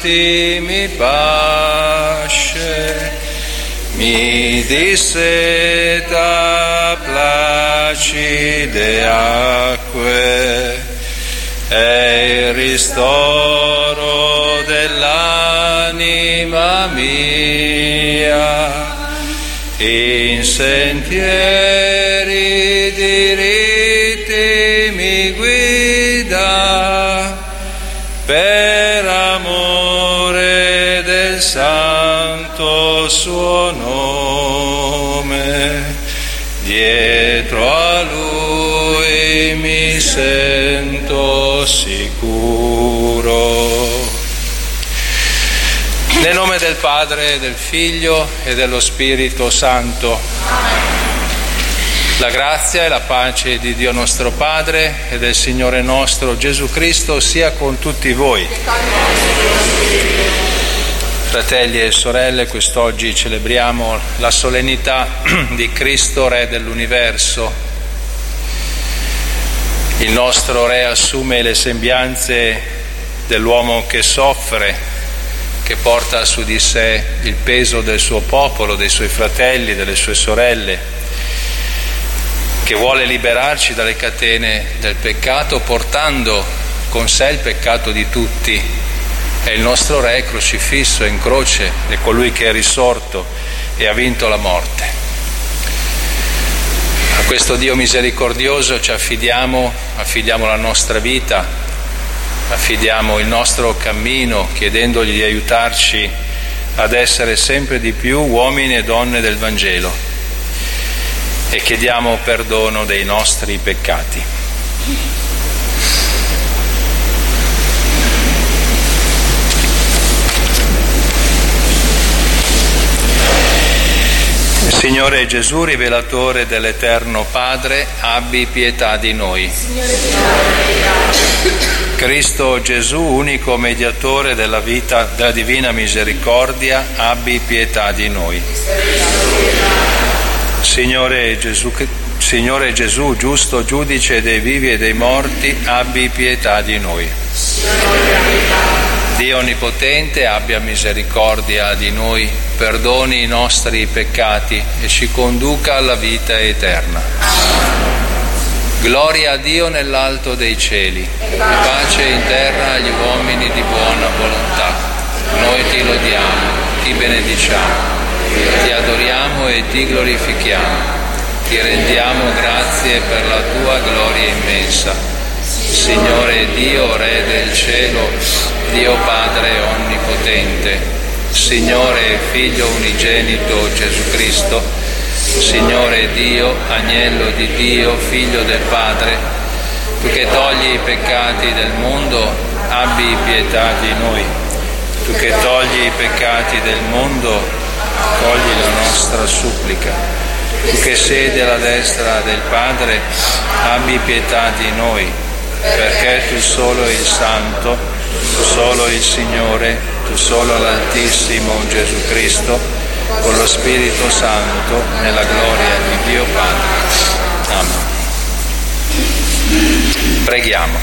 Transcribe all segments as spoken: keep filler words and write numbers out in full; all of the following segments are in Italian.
datimi pace, mi disseta placide acque, e il ristoro dell'anima mia, in sentieri diritti mi guida, per amore del santo suo nome, dietro a lui mi sento sicuro. Nel nome del Padre, del Figlio e dello Spirito Santo. La grazia e la pace di Dio nostro Padre e del Signore nostro Gesù Cristo sia con tutti voi. Fratelli e sorelle, quest'oggi celebriamo la solennità di Cristo, Re dell'universo. Il nostro Re assume le sembianze dell'uomo che soffre, che porta su di sé il peso del suo popolo, dei suoi fratelli, delle sue sorelle, che vuole liberarci dalle catene del peccato portando con sé il peccato di tutti. È il nostro Re crocifisso in croce, è colui che è risorto e ha vinto la morte. A questo Dio misericordioso ci affidiamo, affidiamo la nostra vita, affidiamo il nostro cammino, chiedendogli di aiutarci ad essere sempre di più uomini e donne del Vangelo, e chiediamo perdono dei nostri peccati. Signore Gesù, rivelatore dell'Eterno Padre, abbi pietà di noi. Cristo Gesù, unico mediatore della vita, della divina misericordia, abbi pietà di noi. Signore Gesù, Signore Gesù, giusto giudice dei vivi e dei morti, abbi pietà di noi. Dio Onnipotente, abbia misericordia di noi, perdoni i nostri peccati e ci conduca alla vita eterna. Gloria a Dio nell'alto dei cieli e pace in terra agli uomini di buona volontà. Noi ti lodiamo, ti benediciamo, ti adoriamo e ti glorifichiamo. Ti rendiamo grazie per la tua gloria immensa. Signore Dio, Re del cielo, Dio Padre onnipotente, Signore Figlio unigenito Gesù Cristo, Signore Dio, Agnello di Dio, Figlio del Padre, tu che togli i peccati del mondo, abbi pietà di noi. Tu che togli i peccati del mondo, cogli la nostra supplica. Tu che siedi alla destra del Padre, abbi pietà di noi, perché tu solo il Santo, tu solo il Signore, tu solo l'Altissimo Gesù Cristo, con lo Spirito Santo, nella gloria di Dio Padre. Amen. Preghiamo.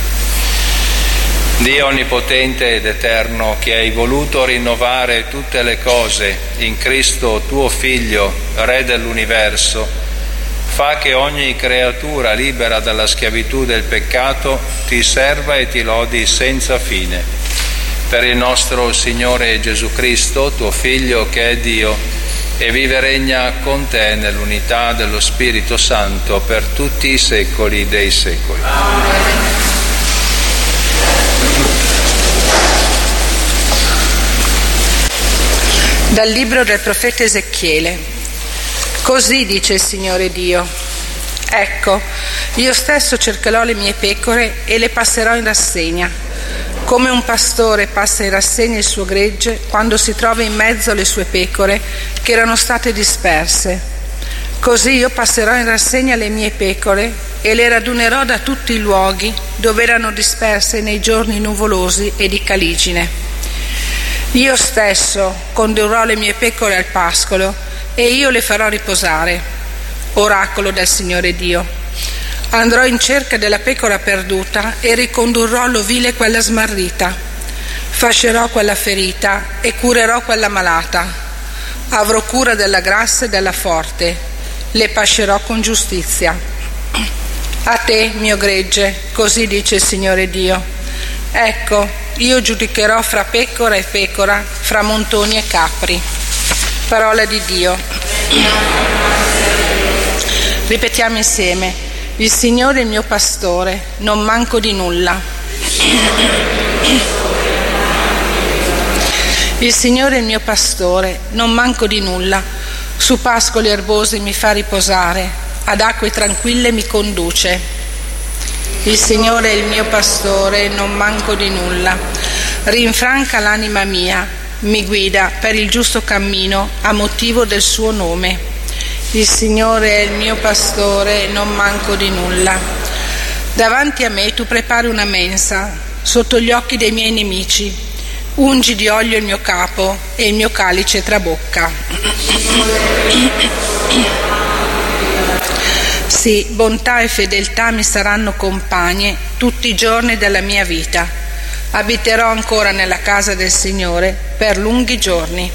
Dio Onnipotente ed Eterno, che hai voluto rinnovare tutte le cose in Cristo tuo Figlio, Re dell'universo, fa che ogni creatura libera dalla schiavitù del peccato ti serva e ti lodi senza fine. Per il nostro Signore Gesù Cristo, tuo Figlio che è Dio, e vive e regna con te nell'unità dello Spirito Santo per tutti i secoli dei secoli. Dal libro del profeta Ezechiele. Così dice il Signore Dio: ecco, io stesso cercherò le mie pecore e le passerò in rassegna, come un pastore passa in rassegna il suo gregge quando si trova in mezzo alle sue pecore che erano state disperse. Così io passerò in rassegna le mie pecore e le radunerò da tutti i luoghi dove erano disperse nei giorni nuvolosi e di caligine. Io stesso condurrò le mie pecore al pascolo e io le farò riposare. Oracolo del Signore Dio. Andrò in cerca della pecora perduta e ricondurrò l'ovile quella smarrita. Fascerò quella ferita e curerò quella malata. Avrò cura della grassa e della forte, le pascerò con giustizia. A te, mio gregge, così dice il Signore Dio. Ecco, io giudicherò fra pecora e pecora, fra montoni e capri. Parola di Dio. Ripetiamo insieme: il Signore è il mio pastore, non manco di nulla. Il Signore è il mio pastore, non manco di nulla. Su pascoli erbosi mi fa riposare, ad acque tranquille mi conduce. Il Signore è il mio pastore, non manco di nulla. Rinfranca l'anima mia, mi guida per il giusto cammino a motivo del suo nome. Il Signore è il mio pastore, non manco di nulla. Davanti a me tu prepari una mensa, sotto gli occhi dei miei nemici. Ungi di olio il mio capo e il mio calice trabocca. Sì, bontà e fedeltà mi saranno compagne tutti i giorni della mia vita. Abiterò ancora nella casa del Signore per lunghi giorni.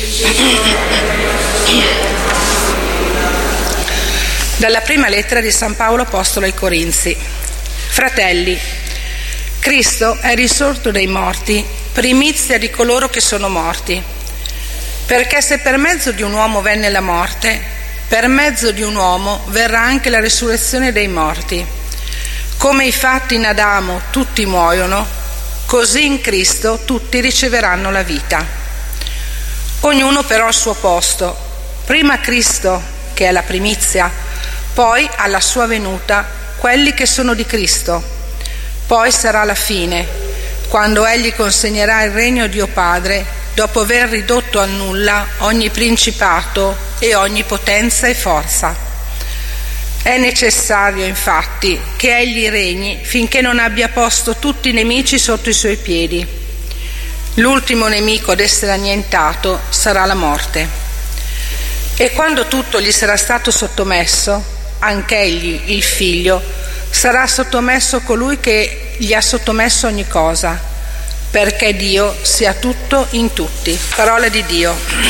Dalla prima lettera di San Paolo Apostolo ai Corinzi. Fratelli, Cristo è risorto dai morti, primizia di coloro che sono morti. Perché se per mezzo di un uomo venne la morte, per mezzo di un uomo verrà anche la risurrezione dei morti. Come i fatti in Adamo tutti muoiono, così in Cristo tutti riceveranno la vita. Ognuno però al suo posto, prima Cristo, che è la primizia, poi alla sua venuta quelli che sono di Cristo. Poi sarà la fine, quando Egli consegnerà il regno a Dio Padre, dopo aver ridotto a nulla ogni principato e ogni potenza e forza. È necessario, infatti, che Egli regni finché non abbia posto tutti i nemici sotto i Suoi piedi. L'ultimo nemico ad essere annientato sarà la morte. E quando tutto gli sarà stato sottomesso, anch'Egli, il Figlio, sarà sottomesso colui che gli ha sottomesso ogni cosa, perché Dio sia tutto in tutti. Parola di Dio.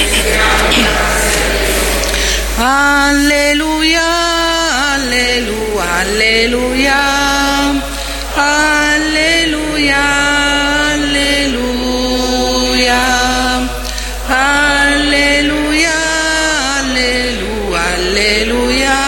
Alleluia, alleluia, alleluia, alleluia, alleluia, alleluia, alleluia, alleluia,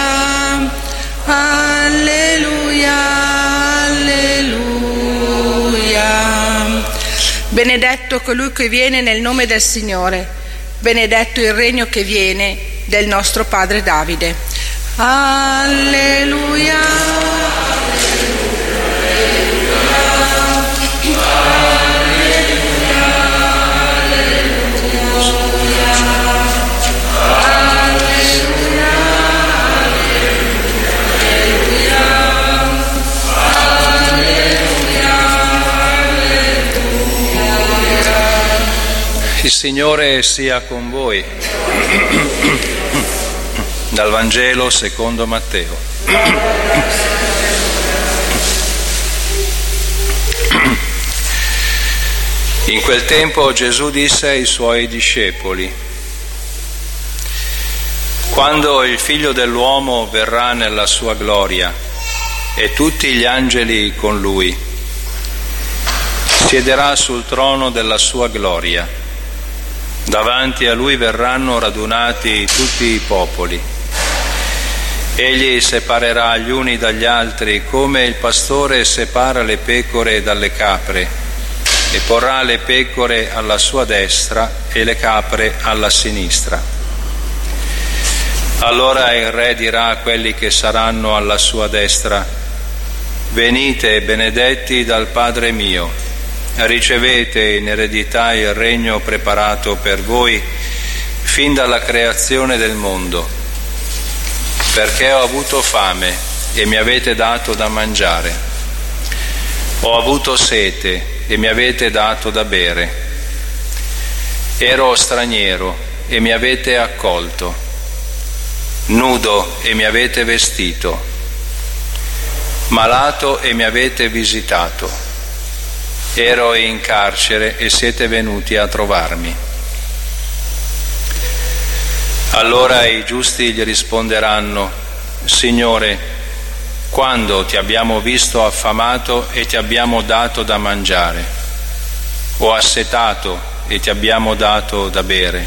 alleluia. Benedetto colui che viene nel nome del Signore, benedetto il regno che viene del nostro padre Davide. Alleluia. Il Signore sia con voi. Dal Vangelo secondo Matteo. In quel tempo Gesù disse ai Suoi discepoli: quando il Figlio dell'uomo verrà nella sua gloria e tutti gli angeli con Lui, siederà sul trono della sua gloria. Davanti a Lui verranno radunati tutti i popoli. Egli separerà gli uni dagli altri come il pastore separa le pecore dalle capre, e porrà le pecore alla sua destra e le capre alla sinistra. Allora il Re dirà a quelli che saranno alla sua destra: venite, benedetti dal Padre mio, ricevete in eredità il regno preparato per voi fin dalla creazione del mondo, perché ho avuto fame e mi avete dato da mangiare, ho avuto sete e mi avete dato da bere, ero straniero e mi avete accolto, nudo e mi avete vestito, malato e mi avete visitato. ero in carcere e siete venuti a trovarmi. Allora i giusti gli risponderanno: Signore, quando ti abbiamo visto affamato e ti abbiamo dato da mangiare, o assetato e ti abbiamo dato da bere?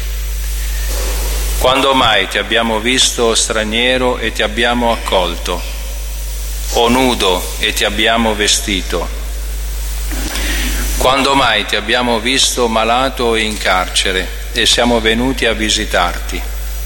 Quando mai ti abbiamo visto straniero e ti abbiamo accolto, o nudo e ti abbiamo vestito? Quando mai ti abbiamo visto malato o in carcere e siamo venuti a visitarti?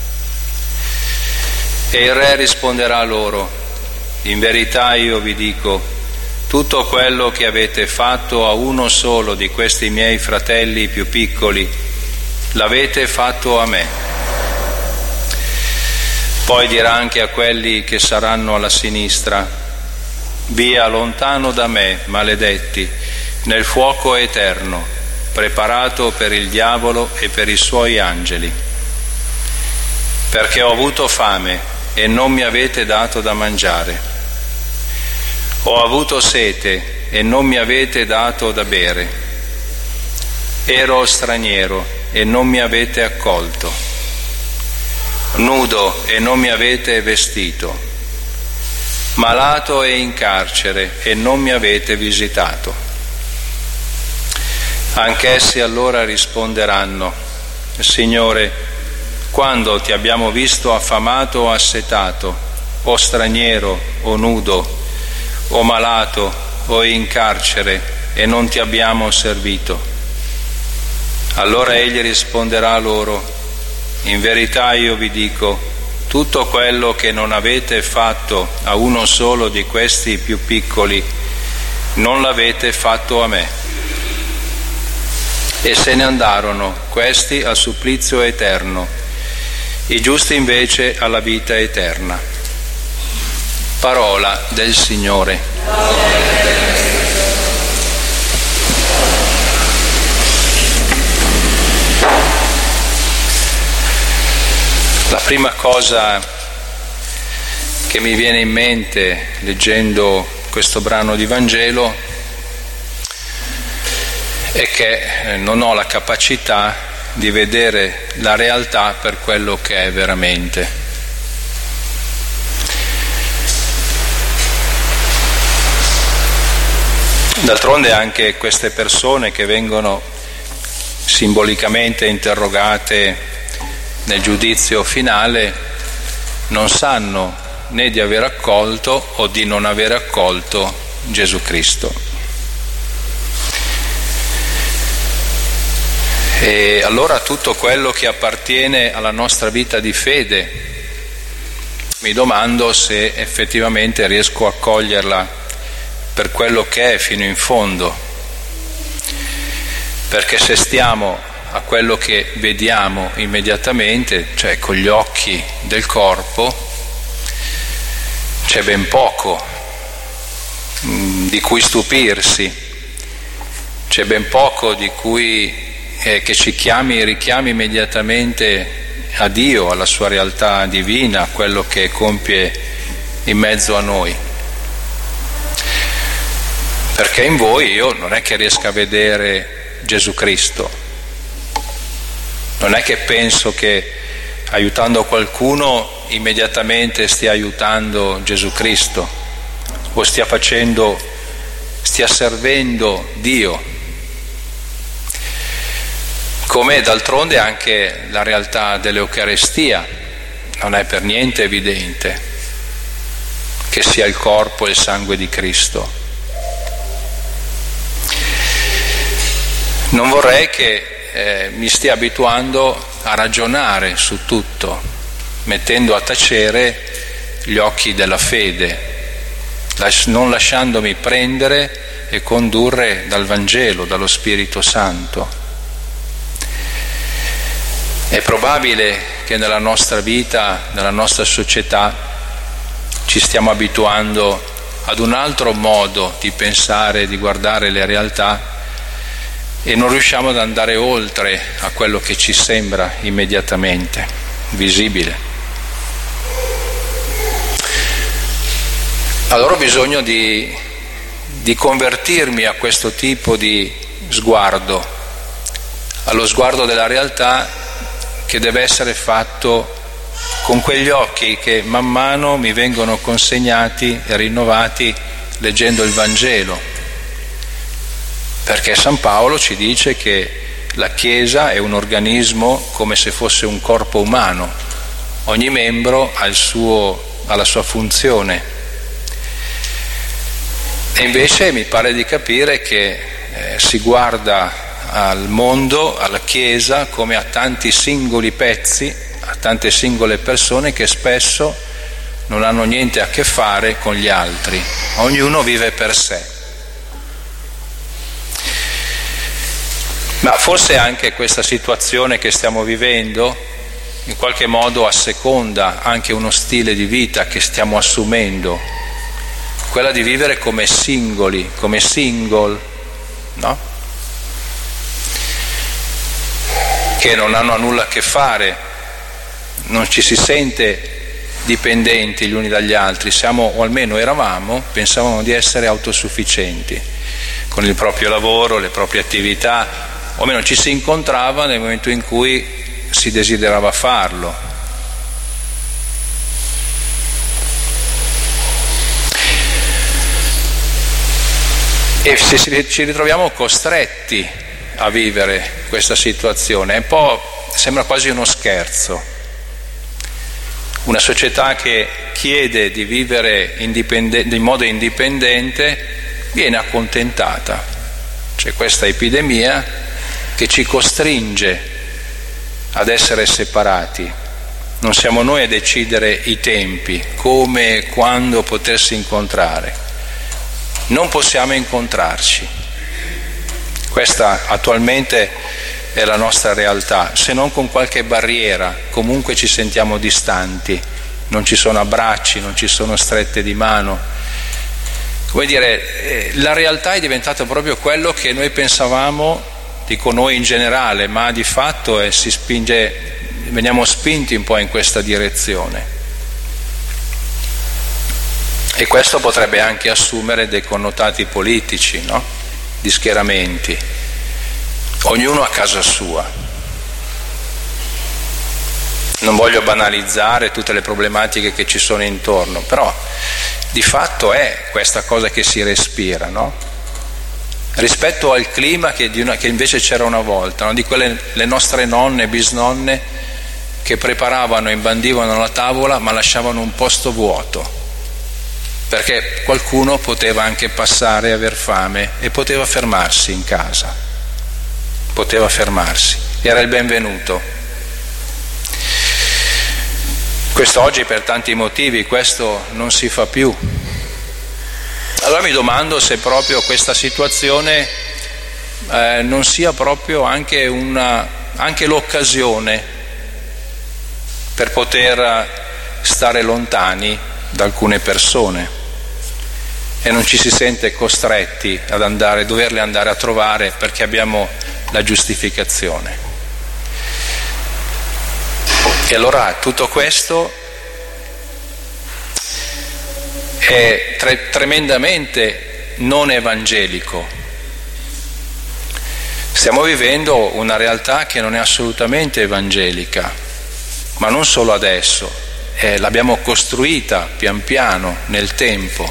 E il re risponderà loro: in verità io vi dico, tutto quello che avete fatto a uno solo di questi miei fratelli più piccoli, l'avete fatto a me. Poi dirà anche a quelli che saranno alla sinistra: via, lontano da me, maledetti, nel fuoco eterno, preparato per il diavolo e per i suoi angeli. Perché ho avuto fame e non mi avete dato da mangiare. Ho avuto sete e non mi avete dato da bere. Ero straniero e non mi avete accolto. Nudo e non mi avete vestito. Malato e in carcere e non mi avete visitato. Anch'essi allora risponderanno: Signore, quando ti abbiamo visto affamato o assetato, o straniero o nudo, o malato o in carcere e non ti abbiamo servito? Allora egli risponderà loro: in verità io vi dico, tutto quello che non avete fatto a uno solo di questi più piccoli, non l'avete fatto a me. E se ne andarono, questi al supplizio eterno, i giusti invece alla vita eterna. Parola del Signore. La prima cosa che mi viene in mente leggendo questo brano di Vangelo è che non ho la capacità di vedere la realtà per quello che è veramente. D'altronde anche queste persone che vengono simbolicamente interrogate nel giudizio finale non sanno né di aver accolto o di non aver accolto Gesù Cristo. E allora tutto quello che appartiene alla nostra vita di fede, mi domando se effettivamente riesco a coglierla per quello che è fino in fondo, perché se stiamo a quello che vediamo immediatamente, cioè con gli occhi del corpo, c'è ben poco mh, di cui stupirsi, c'è ben poco di cui eh, che ci chiami e richiami immediatamente a Dio, alla sua realtà divina, a quello che compie in mezzo a noi. Perché in voi io non è che riesca a vedere Gesù Cristo, non è che penso che aiutando qualcuno immediatamente stia aiutando Gesù Cristo o stia facendo, stia servendo Dio. Come d'altronde anche la realtà dell'Eucaristia non è per niente evidente che sia il corpo e il sangue di Cristo. Non vorrei che eh, mi stia abituando a ragionare su tutto, mettendo a tacere gli occhi della fede, non lasciandomi prendere e condurre dal Vangelo, dallo Spirito Santo. È probabile che nella nostra vita, nella nostra società, ci stiamo abituando ad un altro modo di pensare, di guardare le realtà e non riusciamo ad andare oltre a quello che ci sembra immediatamente visibile. Allora ho bisogno di, di convertirmi a questo tipo di sguardo, allo sguardo della realtà che deve essere fatto con quegli occhi che man mano mi vengono consegnati e rinnovati leggendo il Vangelo, perché San Paolo ci dice che la Chiesa è un organismo come se fosse un corpo umano, ogni membro ha, il suo, ha la sua funzione. E invece mi pare di capire che eh, si guarda al mondo, alla Chiesa, come a tanti singoli pezzi, a tante singole persone che spesso non hanno niente a che fare con gli altri, ognuno vive per sé. Ma forse anche questa situazione che stiamo vivendo in qualche modo asseconda anche uno stile di vita che stiamo assumendo, quella di vivere come singoli, come single, no? Che non hanno nulla a che fare, non ci si sente dipendenti gli uni dagli altri, siamo, o almeno eravamo, pensavamo di essere autosufficienti con il proprio lavoro, le proprie attività, o almeno ci si incontrava nel momento in cui si desiderava farlo. E se ci ritroviamo costretti a vivere questa situazione, è un po', sembra quasi uno scherzo. Una società che chiede di vivere indipendente, in modo indipendente viene accontentata. C'è questa epidemia che ci costringe ad essere separati. Non siamo noi a decidere i tempi, come e quando potersi incontrare. Non possiamo incontrarci. Questa attualmente è la nostra realtà, se non con qualche barriera, comunque ci sentiamo distanti, non ci sono abbracci, non ci sono strette di mano. Come dire, la realtà è diventata proprio quello che noi pensavamo, dico noi in generale, ma di fatto eh, si spinge, veniamo spinti un po' in questa direzione. E questo potrebbe anche assumere dei connotati politici, no? Di schieramenti, ognuno a casa sua. Non voglio banalizzare tutte le problematiche che ci sono intorno, però di fatto è questa cosa che si respira, no? Rispetto al clima che, di una, che invece c'era una volta, no? Di quelle le nostre nonne, bisnonne che preparavano e imbandivano la tavola ma lasciavano un posto vuoto, perché qualcuno poteva anche passare e aver fame e poteva fermarsi in casa, poteva fermarsi, era il benvenuto. Questo oggi per tanti motivi questo non si fa più. Allora mi domando se proprio questa situazione eh, non sia proprio anche, una, anche l'occasione per poter stare lontani da alcune persone e non ci si sente costretti ad andare, doverle andare a trovare perché abbiamo la giustificazione. E allora tutto questo è tre- tremendamente non evangelico. Stiamo vivendo una realtà che non è assolutamente evangelica, ma non solo adesso, eh, l'abbiamo costruita pian piano nel tempo.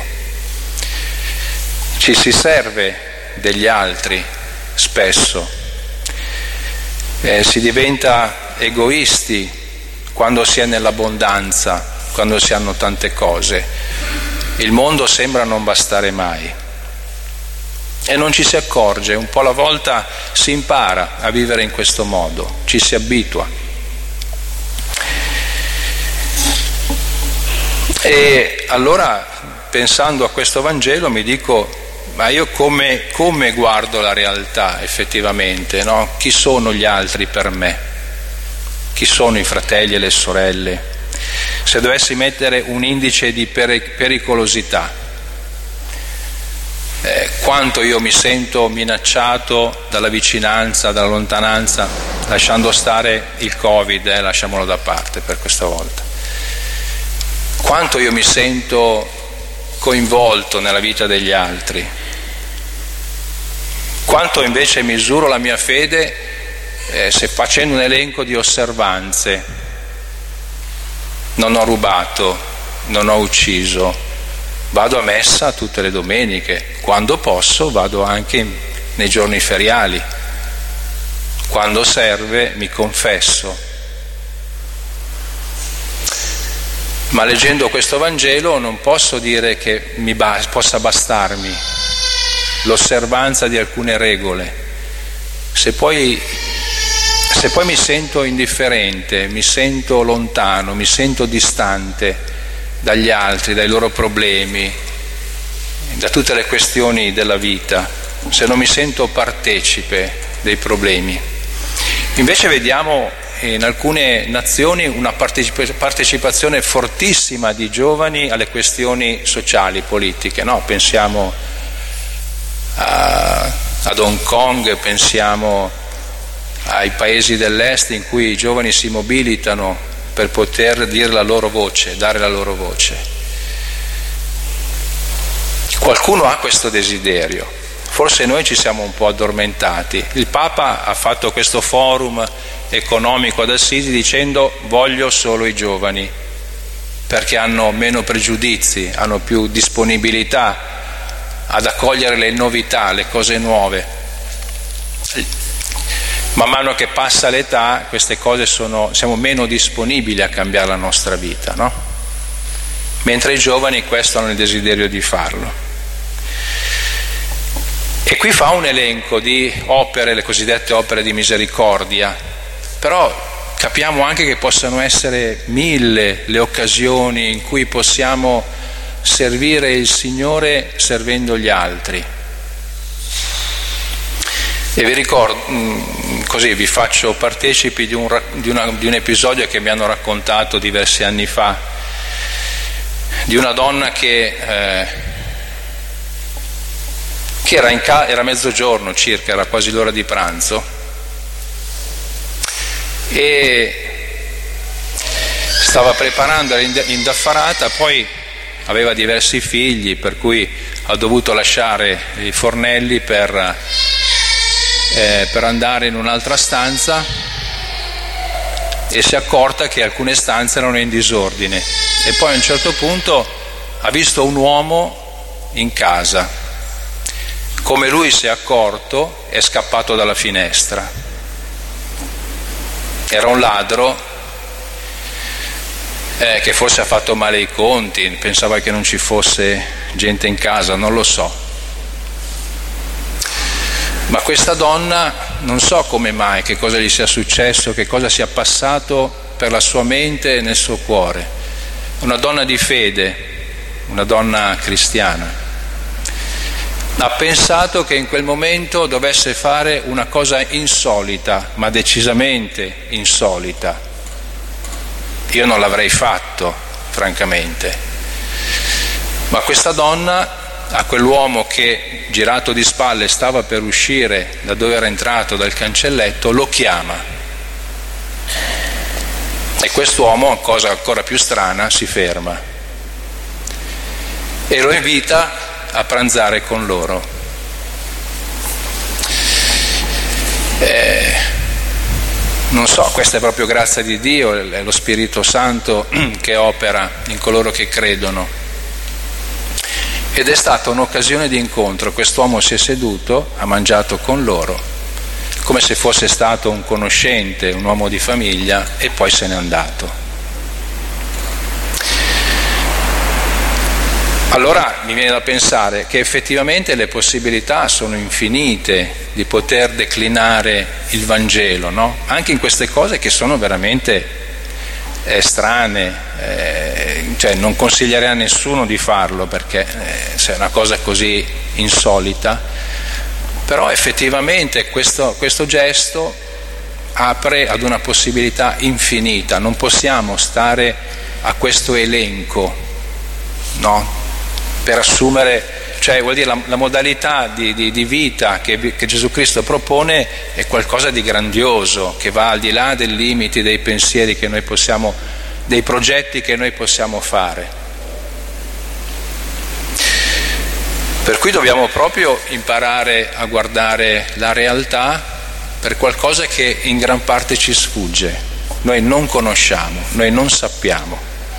Ci si serve degli altri spesso, eh, si diventa egoisti quando si è nell'abbondanza, quando si hanno tante cose. Il mondo sembra non bastare mai e non ci si accorge, un po' alla volta si impara a vivere in questo modo, ci si abitua. E allora, pensando a questo Vangelo, mi dico, ma io come, come guardo la realtà effettivamente, no? Chi sono gli altri per me? Chi sono i fratelli e le sorelle? Se dovessi mettere un indice di pericolosità, eh, quanto io mi sento minacciato dalla vicinanza, dalla lontananza, lasciando stare il Covid, eh, lasciamolo da parte per questa volta, quanto io mi sento coinvolto nella vita degli altri, Quanto invece misuro la mia fede eh, se facendo un elenco di osservanze: non ho rubato, non ho ucciso, vado a messa tutte le domeniche, quando posso vado anche nei giorni feriali, quando serve mi confesso. Ma leggendo questo Vangelo non posso dire che mi ba- possa bastarmi l'osservanza di alcune regole. Se poi, se poi mi sento indifferente, mi sento lontano, mi sento distante dagli altri, dai loro problemi, da tutte le questioni della vita, se non mi sento partecipe dei problemi. Invece vediamo in alcune nazioni una partecipazione fortissima di giovani alle questioni sociali, politiche, no? Pensiamo a, ad Hong Kong, pensiamo ai paesi dell'est in cui i giovani si mobilitano per poter dire la loro voce, dare la loro voce. Qualcuno ha questo desiderio, forse noi ci siamo un po' addormentati. Il Papa ha fatto questo forum economico ad Assisi dicendo: voglio solo i giovani, perché hanno meno pregiudizi, hanno più disponibilità ad accogliere le novità, le cose nuove. Man mano che passa l'età, queste cose sono, siamo meno disponibili a cambiare la nostra vita, no? Mentre i giovani questo hanno il desiderio di farlo. E qui fa un elenco di opere, le cosiddette opere di misericordia, però capiamo anche che possano essere mille le occasioni in cui possiamo servire il Signore servendo gli altri. E vi ricordo, così vi faccio partecipi di un, di, una, di un episodio che mi hanno raccontato diversi anni fa, di una donna che, eh, che era, in ca- era mezzogiorno circa, era quasi l'ora di pranzo, e stava preparando, era indaffarata, poi aveva diversi figli, per cui ha dovuto lasciare i fornelli per, eh, per andare in un'altra stanza, e si è accorta che alcune stanze erano in disordine, e poi a un certo punto ha visto un uomo in casa. Come lui si è accorto, è scappato dalla finestra. Era un ladro eh, che forse ha fatto male i conti, pensava che non ci fosse gente in casa, non lo so. Ma questa donna, non so come mai, che cosa gli sia successo, che cosa sia passato per la sua mente e nel suo cuore. Una donna di fede, una donna cristiana. Ha pensato che in quel momento dovesse fare una cosa insolita, ma decisamente insolita. Io non l'avrei fatto, francamente. Ma questa donna, a quell'uomo che, girato di spalle, stava per uscire da dove era entrato, dal cancelletto, lo chiama. E quest'uomo, cosa ancora più strana, si ferma e lo invita a pranzare con loro. Eh, non so, questa è proprio grazia di Dio, è lo Spirito Santo che opera in coloro che credono. Ed è stata un'occasione di incontro. Quest'uomo si è seduto, ha mangiato con loro, come se fosse stato un conoscente, un uomo di famiglia, e poi se n'è andato. Allora mi viene da pensare che effettivamente le possibilità sono infinite di poter declinare il Vangelo, no? Anche in queste cose che sono veramente eh, strane, eh, cioè non consiglierei a nessuno di farlo, perché eh, se è una cosa così insolita, però effettivamente questo, questo gesto apre ad una possibilità infinita. Non possiamo stare a questo elenco, no? Per assumere, cioè vuol dire la, la modalità di, di, di vita che, che Gesù Cristo propone è qualcosa di grandioso, che va al di là dei limiti, dei pensieri che noi possiamo, dei progetti che noi possiamo fare. Per cui dobbiamo proprio imparare a guardare la realtà per qualcosa che in gran parte ci sfugge. Noi non conosciamo, noi non sappiamo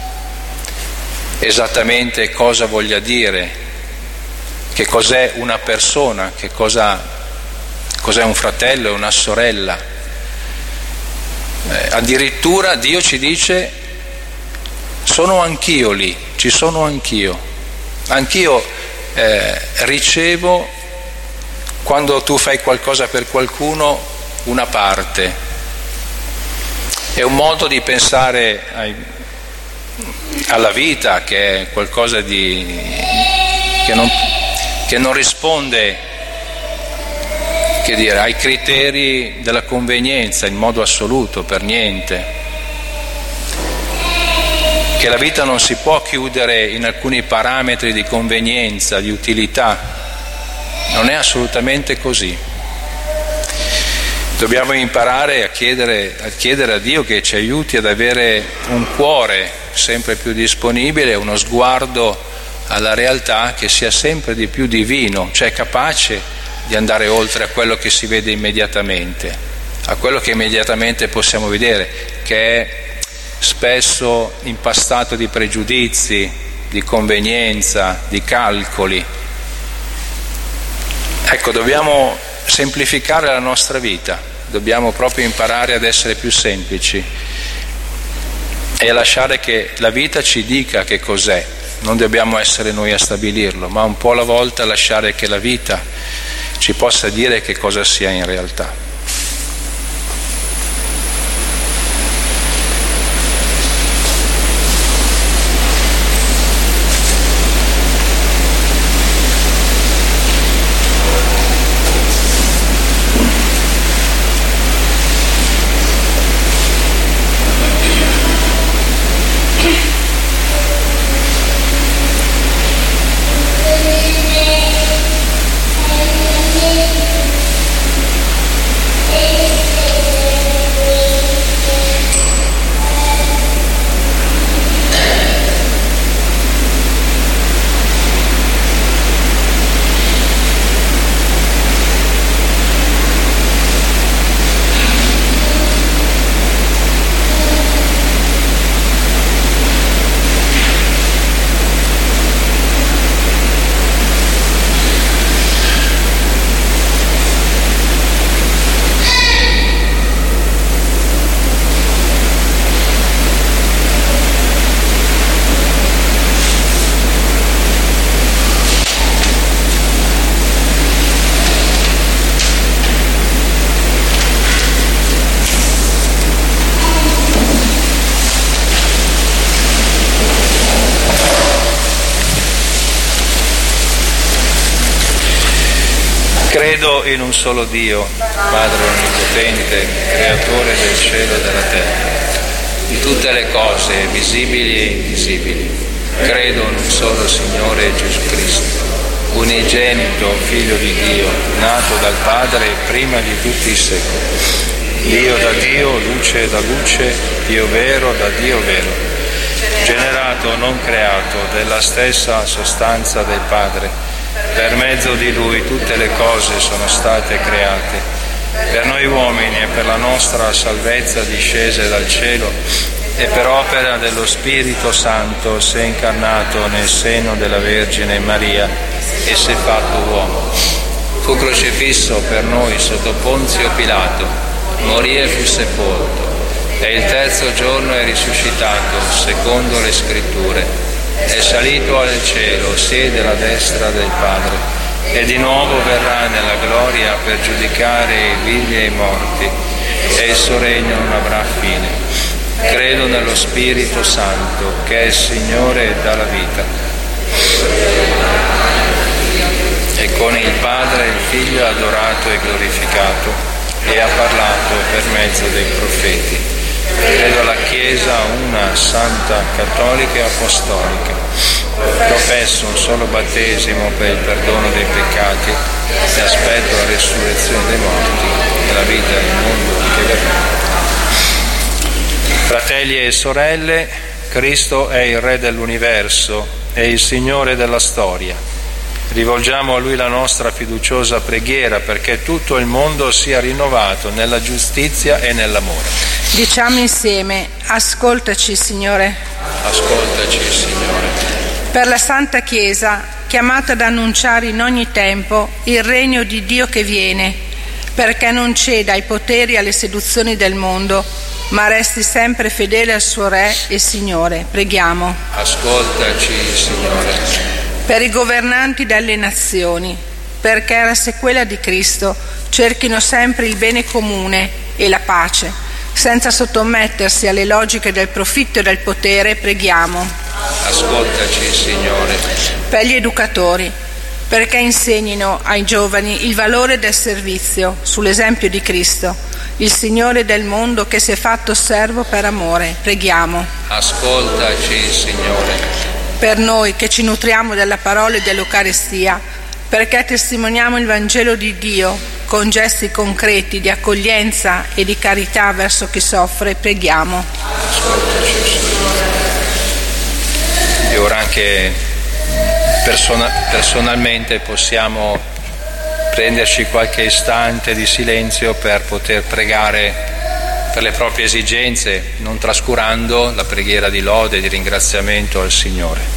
esattamente cosa voglia dire, che cos'è una persona, che cosa, cos'è un fratello e una sorella. Eh, addirittura Dio ci dice: sono anch'io lì, ci sono anch'io. Anch'io eh, ricevo, quando tu fai qualcosa per qualcuno, una parte. È un modo di pensare ai, alla vita che è qualcosa di che non, che non risponde, che dire, ai criteri della convenienza in modo assoluto, per niente. Che la vita non si può chiudere in alcuni parametri di convenienza, di utilità. Non è assolutamente così. Dobbiamo imparare a chiedere, a chiedere a Dio che ci aiuti ad avere un cuore sempre più disponibile, uno sguardo alla realtà che sia sempre di più divino, cioè capace di andare oltre a quello che si vede immediatamente, a quello che immediatamente possiamo vedere, che è spesso impastato di pregiudizi, di convenienza, di calcoli. Ecco, dobbiamo semplificare la nostra vita, dobbiamo proprio imparare ad essere più semplici e a lasciare che la vita ci dica che cos'è. Non dobbiamo essere noi a stabilirlo, ma un po' alla volta lasciare che la vita ci possa dire che cosa sia in realtà. Credo in un solo Dio, Padre Onnipotente, Creatore del cielo e della terra, di tutte le cose visibili e invisibili. Credo in un solo Signore Gesù Cristo, unigenito Figlio di Dio, nato dal Padre prima di tutti i secoli. Dio da Dio, luce da luce, Dio vero da Dio vero, generato, non creato, della stessa sostanza del Padre. Per mezzo di Lui tutte le cose sono state create. Per noi uomini e per la nostra salvezza discese dal cielo e per opera dello Spirito Santo si è incarnato nel seno della Vergine Maria e si è fatto uomo. Fu crocifisso per noi sotto Ponzio Pilato, morì e fu sepolto, e il terzo giorno è risuscitato, secondo le Scritture. È salito al cielo, siede alla destra del Padre, e di nuovo verrà nella gloria per giudicare i vivi e i morti, e il suo regno non avrà fine. Credo nello Spirito Santo, che è il Signore e dà la vita, e con il Padre e il Figlio adorato e glorificato, e ha parlato per mezzo dei profeti. Credo alla Chiesa una, santa, cattolica e apostolica. Professo un solo battesimo per il perdono dei peccati e aspetto la resurrezione dei morti e la vita del mondo che verrà. Fratelli e sorelle, Cristo è il Re dell'universo e il Signore della storia. Rivolgiamo a Lui la nostra fiduciosa preghiera perché tutto il mondo sia rinnovato nella giustizia e nell'amore. Diciamo insieme: ascoltaci, Signore. Ascoltaci, Signore. Per la Santa Chiesa, chiamata ad annunciare in ogni tempo il regno di Dio che viene, perché non ceda ai poteri e alle seduzioni del mondo, ma resti sempre fedele al suo Re e Signore. Preghiamo. Ascoltaci, Signore. Per i governanti delle nazioni, perché alla sequela di Cristo cerchino sempre il bene comune e la pace, senza sottomettersi alle logiche del profitto e del potere. Preghiamo. Ascoltaci, Signore. Per gli educatori, perché insegnino ai giovani il valore del servizio sull'esempio di Cristo, il Signore del mondo che si è fatto servo per amore. Preghiamo. Ascoltaci, Signore. Per noi che ci nutriamo della parola e dell'Eucaristia, perché testimoniamo il Vangelo di Dio con gesti concreti di accoglienza e di carità verso chi soffre. Preghiamo. Ascoltaci, Signore. E ora anche persona- personalmente possiamo prenderci qualche istante di silenzio per poter pregare per le proprie esigenze, non trascurando la preghiera di lode e di ringraziamento al Signore.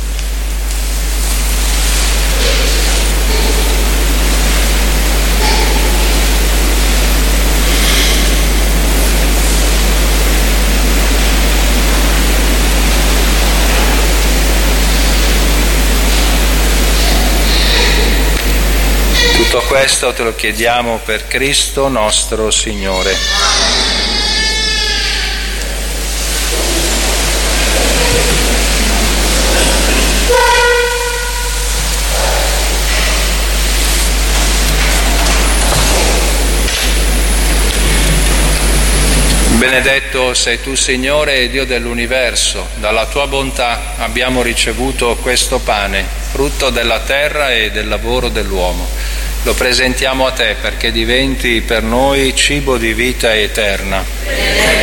Tutto questo te lo chiediamo per Cristo nostro Signore. Benedetto sei tu, Signore, Dio dell'universo. Dalla tua bontà abbiamo ricevuto questo pane, frutto della terra e del lavoro dell'uomo. Lo presentiamo a te perché diventi per noi cibo di vita eterna.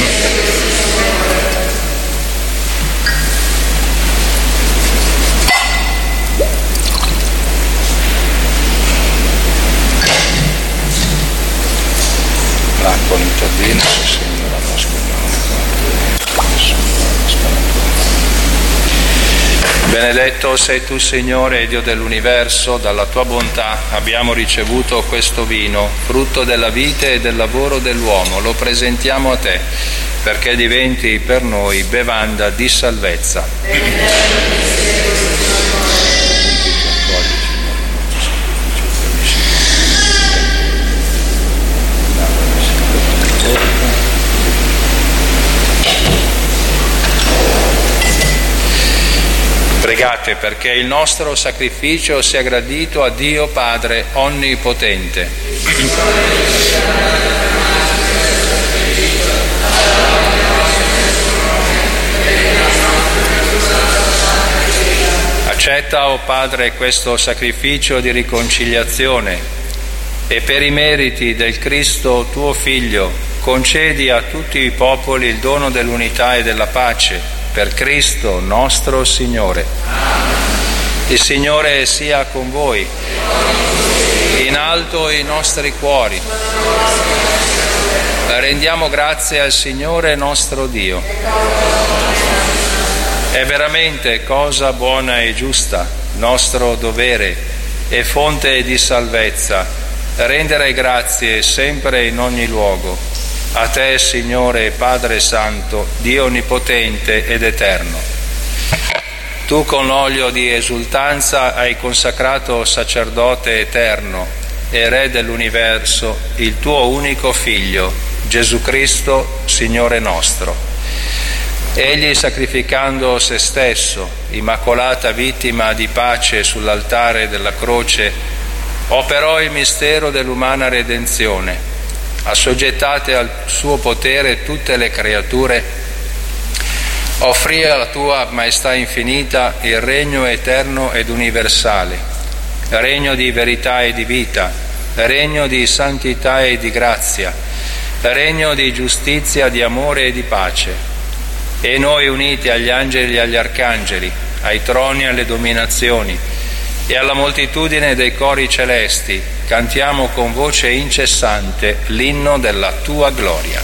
L'acqua l'interdina, Signore, la nostra Benedetto sei tu, Signore, Dio dell'universo, dalla tua bontà abbiamo ricevuto questo vino, frutto della vita e del lavoro dell'uomo. Lo presentiamo a te, perché diventi per noi bevanda di salvezza. Pregate perché il nostro sacrificio sia gradito a Dio Padre Onnipotente. Accetta, o Padre, questo sacrificio di riconciliazione e per i meriti del Cristo tuo Figlio concedi a tutti i popoli il dono dell'unità e della pace. Per Cristo nostro Signore. Il Signore sia con voi. In alto i nostri cuori. Rendiamo grazie al Signore nostro Dio. È veramente cosa buona e giusta, nostro dovere e fonte di salvezza, rendere grazie sempre in ogni luogo. A te, Signore Padre Santo, Dio Onnipotente ed Eterno. Tu con l'olio di esultanza hai consacrato sacerdote eterno e Re dell'universo il tuo unico Figlio, Gesù Cristo, Signore nostro. Egli, sacrificando se stesso, immacolata vittima di pace sull'altare della croce, operò il mistero dell'umana redenzione. Assoggettate al suo potere tutte le creature, offrì alla tua maestà infinita il regno eterno ed universale, regno di verità e di vita, regno di santità e di grazia, regno di giustizia, di amore e di pace. E noi, uniti agli angeli e agli arcangeli, ai troni e alle dominazioni, e alla moltitudine dei cori celesti cantiamo con voce incessante l'inno della tua gloria.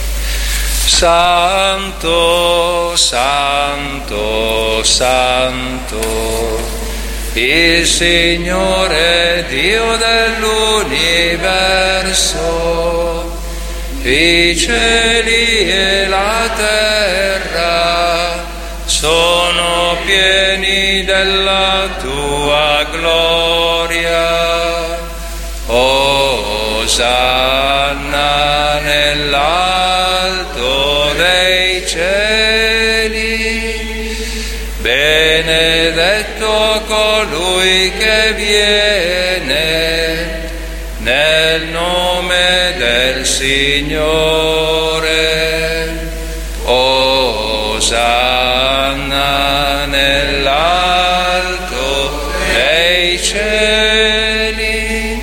Santo, santo, santo, il Signore Dio dell'universo, i cieli e la terra sono pieni della tua gloria. Osanna nell'alto dei cieli, benedetto colui che viene nel nome del Signore. Osanna nell'alto dei cieli.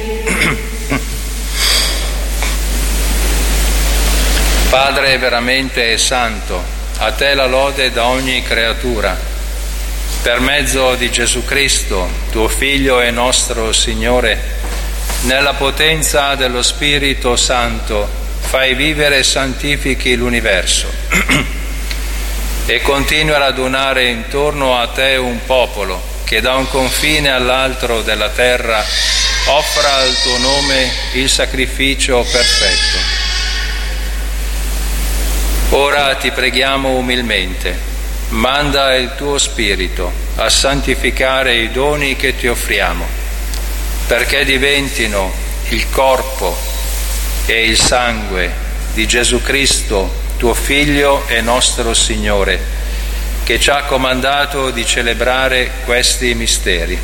Padre veramente santo, a te la lode da ogni creatura. Per mezzo di Gesù Cristo, tuo Figlio e nostro Signore, nella potenza dello Spirito Santo, fai vivere e santifichi l'universo e continui a radunare intorno a te un popolo che da un confine all'altro della terra offra al tuo nome il sacrificio perfetto. Ora ti preghiamo umilmente, manda il tuo Spirito a santificare i doni che ti offriamo, perché diventino il corpo e il sangue di Gesù Cristo, tuo Figlio e nostro Signore, che ci ha comandato di celebrare questi misteri.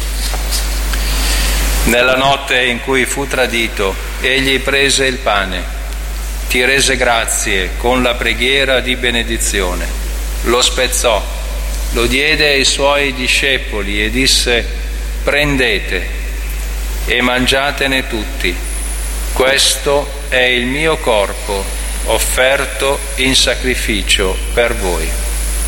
Nella notte in cui fu tradito, egli prese il pane, ti rese grazie con la preghiera di benedizione, lo spezzò, lo diede ai suoi discepoli e disse: prendete e mangiatene tutti, questo è il mio corpo offerto in sacrificio per voi.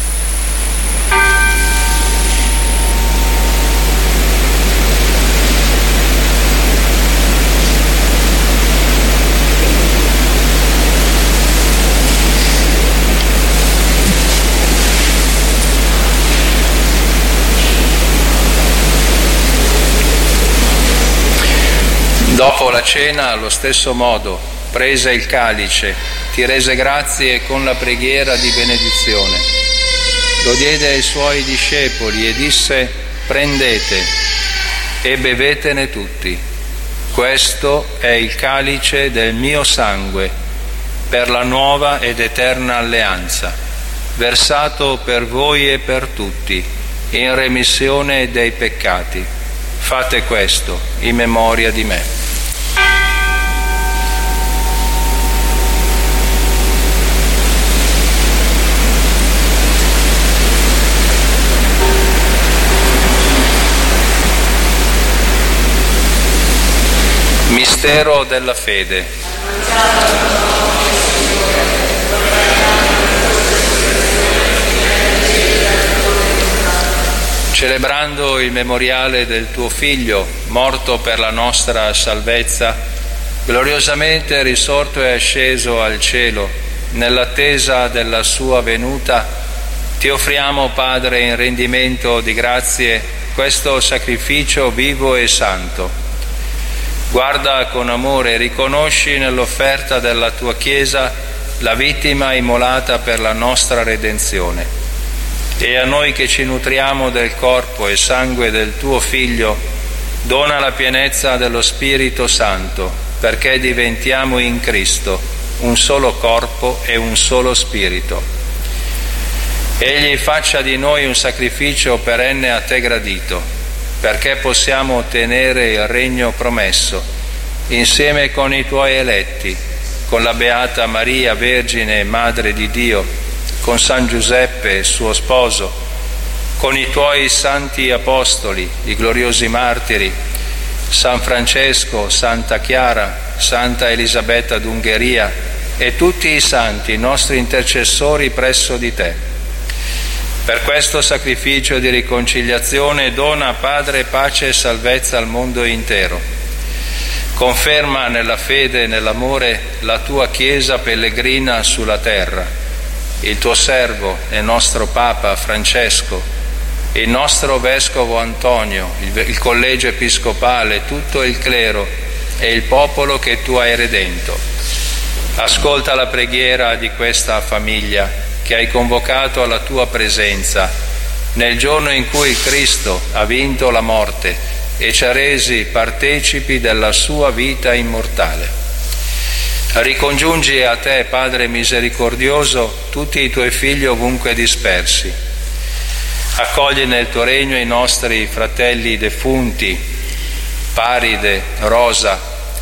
Dopo la cena, allo stesso modo, prese il calice, ti rese grazie con la preghiera di benedizione, lo diede ai suoi discepoli e disse: prendete e bevetene tutti, questo è il calice del mio sangue per la nuova ed eterna alleanza, versato per voi e per tutti in remissione dei peccati. Fate questo in memoria di me. Mistero della fede. Celebrando il memoriale del tuo Figlio, morto per la nostra salvezza, gloriosamente risorto e asceso al cielo, nell'attesa della sua venuta, ti offriamo, Padre, in rendimento di grazie, questo sacrificio vivo e santo. Guarda con amore e riconosci nell'offerta della tua Chiesa la vittima immolata per la nostra redenzione. E a noi che ci nutriamo del corpo e sangue del tuo Figlio, dona la pienezza dello Spirito Santo, perché diventiamo in Cristo un solo corpo e un solo Spirito. Egli faccia di noi un sacrificio perenne a te gradito, perché possiamo ottenere il regno promesso, insieme con i tuoi eletti, con la Beata Maria, Vergine e Madre di Dio, con San Giuseppe, suo sposo, con i tuoi santi apostoli, i gloriosi martiri, San Francesco, Santa Chiara, Santa Elisabetta d'Ungheria e tutti i santi, nostri intercessori presso di te. Per questo sacrificio di riconciliazione dona, Padre, pace e salvezza al mondo intero. Conferma nella fede e nell'amore la tua Chiesa pellegrina sulla terra, il tuo servo e nostro Papa Francesco, il nostro Vescovo Antonio, il, il collegio episcopale, tutto il clero e il popolo che tu hai redento. Ascolta la preghiera di questa famiglia che hai convocato alla tua presenza nel giorno in cui Cristo ha vinto la morte e ci ha resi partecipi della sua vita immortale. Ricongiungi a te, Padre misericordioso, tutti i tuoi figli ovunque dispersi. Accogli nel tuo regno i nostri fratelli defunti, Paride, Rosa,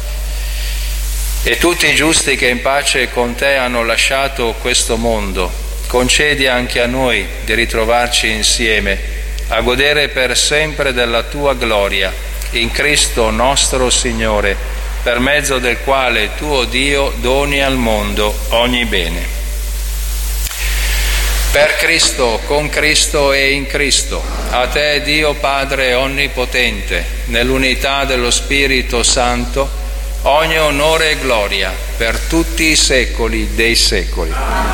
e tutti i giusti che in pace con te hanno lasciato questo mondo. Concedi anche a noi di ritrovarci insieme, a godere per sempre della tua gloria, in Cristo nostro Signore, per mezzo del quale tu, o Dio, doni al mondo ogni bene. Per Cristo, con Cristo e in Cristo, a te Dio Padre Onnipotente, nell'unità dello Spirito Santo, ogni onore e gloria per tutti i secoli dei secoli.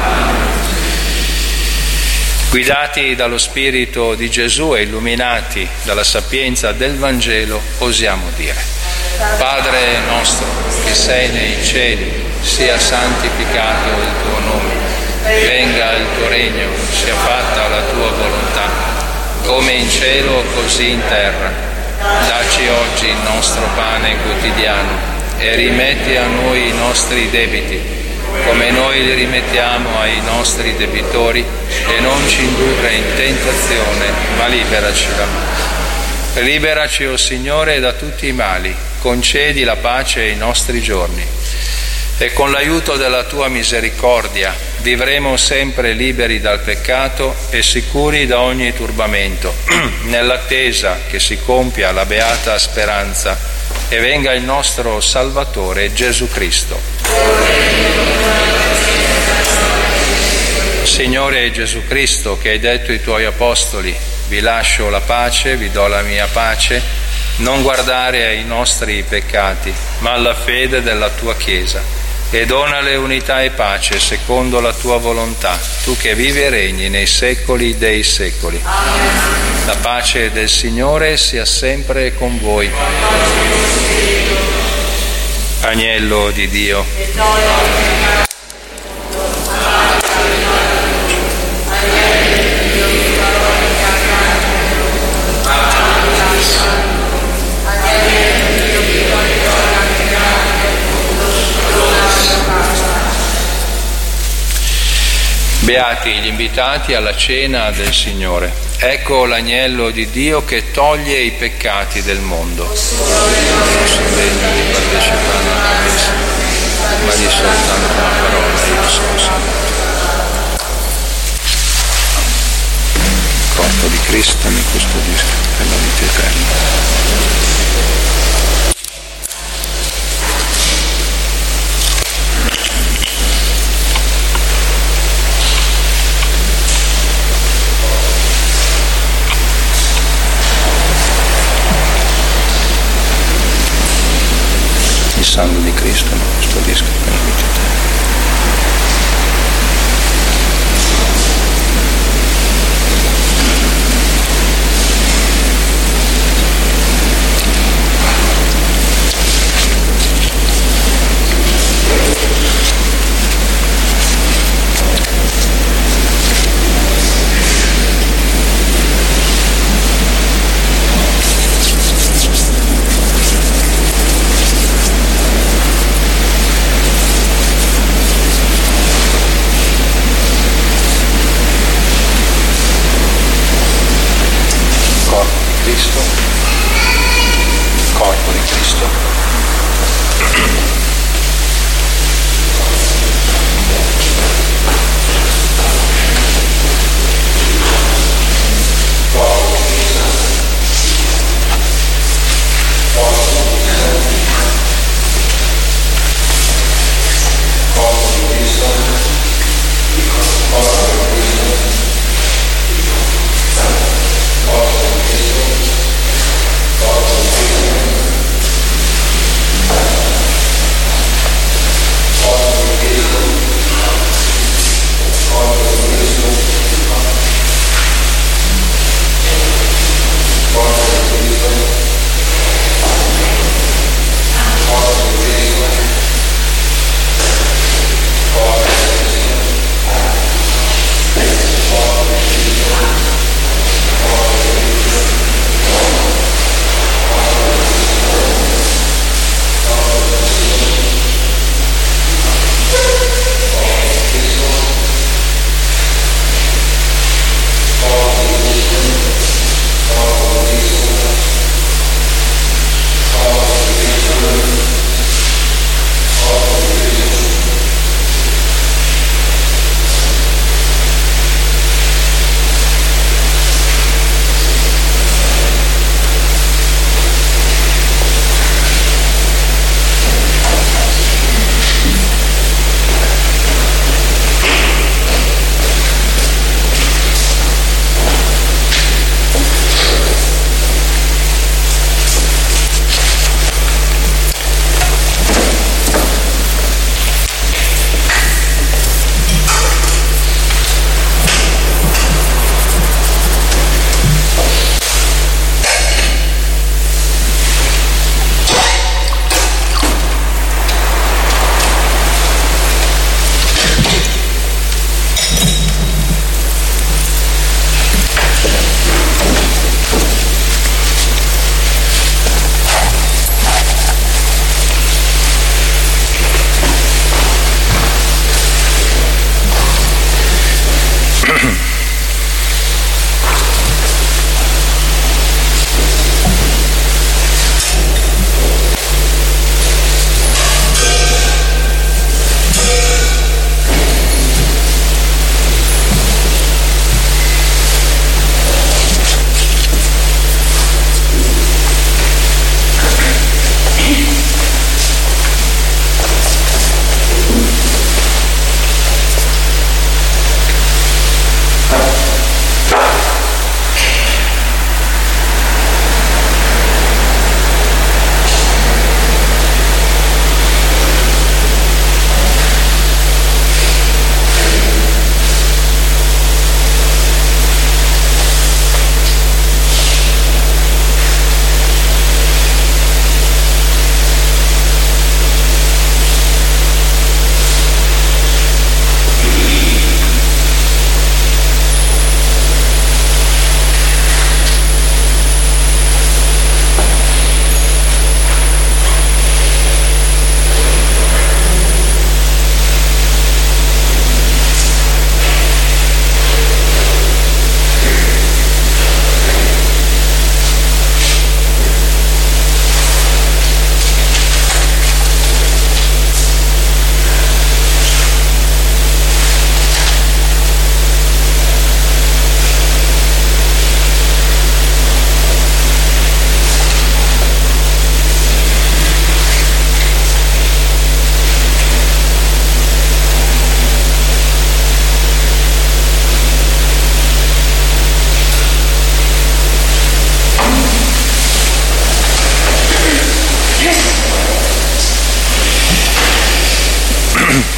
Guidati dallo Spirito di Gesù e illuminati dalla sapienza del Vangelo, osiamo dire: Padre nostro che sei nei cieli, sia santificato il tuo nome, venga il tuo regno, sia fatta la tua volontà, come in cielo così in terra. Dacci oggi il nostro pane quotidiano e rimetti a noi i nostri debiti, come noi li rimettiamo ai nostri debitori, e non ci indurre in tentazione, ma liberaci da male. Liberaci, o Signore, da tutti i mali, concedi la pace ai nostri giorni, e con l'aiuto della tua misericordia vivremo sempre liberi dal peccato e sicuri da ogni turbamento, nell'attesa che si compia la beata speranza e venga il nostro Salvatore Gesù Cristo. Signore Gesù Cristo, che hai detto ai tuoi apostoli: vi lascio la pace, vi do la mia pace, non guardare ai nostri peccati, ma alla fede della tua Chiesa, e donale unità e pace secondo la tua volontà, tu che vivi e regni nei secoli dei secoli. Amen. La pace del Signore sia sempre con voi. Agnello di Dio. Beati gli invitati alla cena del Signore. Ecco l'agnello di Dio che toglie i peccati del mondo. Non sono degno di partecipare alla messa, ma di soltanto una parola io sono salvato. Il corpo di Cristo mi custodisca per la vita eterna. Il sangue di Cristo mi custodisca per la vita eterna. Corpo di Cristo.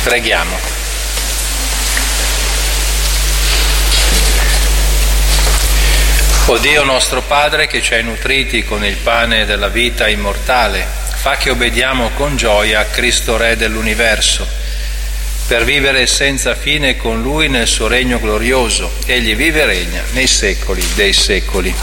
Preghiamo. O Dio nostro Padre, che ci hai nutriti con il pane della vita immortale, fa che obbediamo con gioia a Cristo Re dell'universo, per vivere senza fine con Lui nel suo regno glorioso. Egli vive e regna nei secoli dei secoli.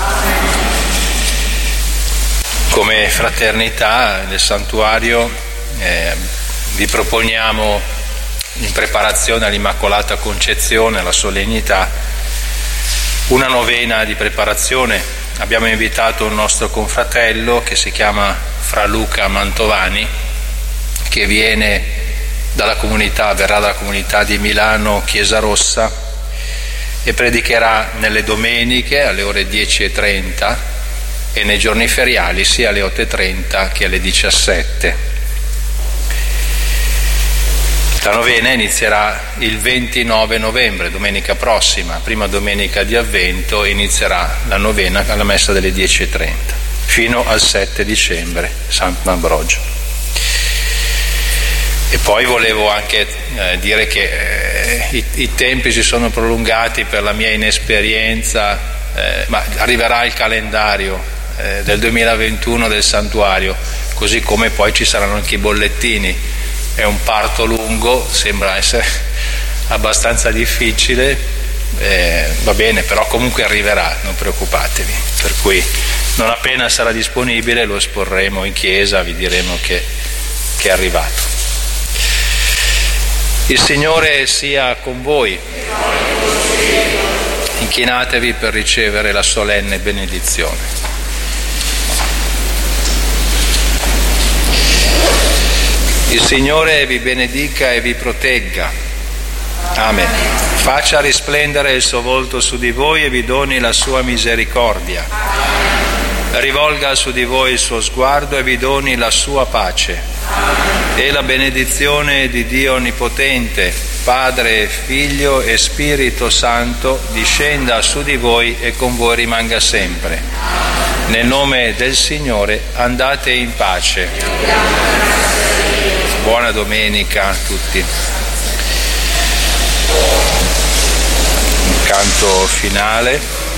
Come fraternità del santuario eh, vi proponiamo, in preparazione all'Immacolata Concezione, alla solennità, una novena di preparazione. Abbiamo invitato un nostro confratello che si chiama Fra Luca Mantovani, che viene dalla comunità, verrà dalla comunità di Milano Chiesa Rossa e predicherà nelle domeniche alle ore dieci e trenta e nei giorni feriali sia alle otto e trenta che alle diciassette. La novena inizierà il ventinove novembre, domenica prossima, prima domenica di Avvento, inizierà la novena alla messa delle dieci e trenta, fino al sette dicembre, Sant'Ambrogio. E poi volevo anche eh, dire che eh, i, i tempi si sono prolungati per la mia inesperienza, eh, ma arriverà il calendario eh, del duemilaventuno del santuario, così come poi ci saranno anche i bollettini. È un parto lungo, sembra essere abbastanza difficile, eh, va bene, però comunque arriverà, non preoccupatevi. Per cui non appena sarà disponibile lo esporremo in chiesa, vi diremo che, che è arrivato. Il Signore sia con voi. Inchinatevi per ricevere la solenne benedizione. Il Signore vi benedica e vi protegga. Amen. Faccia risplendere il suo volto su di voi e vi doni la sua misericordia. Rivolga su di voi il suo sguardo e vi doni la sua pace. E la benedizione di Dio Onnipotente, Padre, Figlio e Spirito Santo, discenda su di voi e con voi rimanga sempre. Nel nome del Signore andate in pace. Buona domenica a tutti. Un canto finale.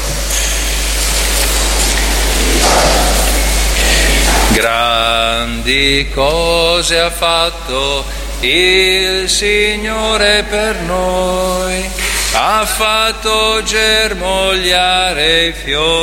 Grandi cose ha fatto il Signore per noi, ha fatto germogliare i fiori.